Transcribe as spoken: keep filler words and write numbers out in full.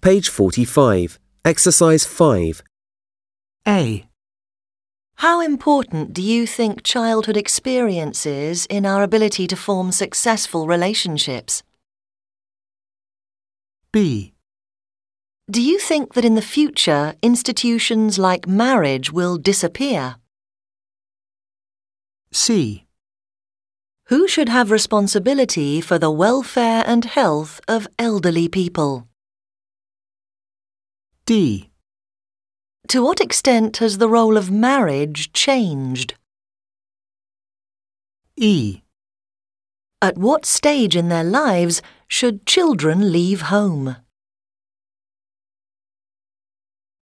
Page forty-five. Exercise five. A. How important do you think childhood experience is in our ability to form successful relationships? B. Do you think that in the future institutions like marriage will disappear? C. Who should have responsibility for the welfare and health of elderly people? D. To what extent has the role of marriage changed? E. At what stage in their lives should children leave home?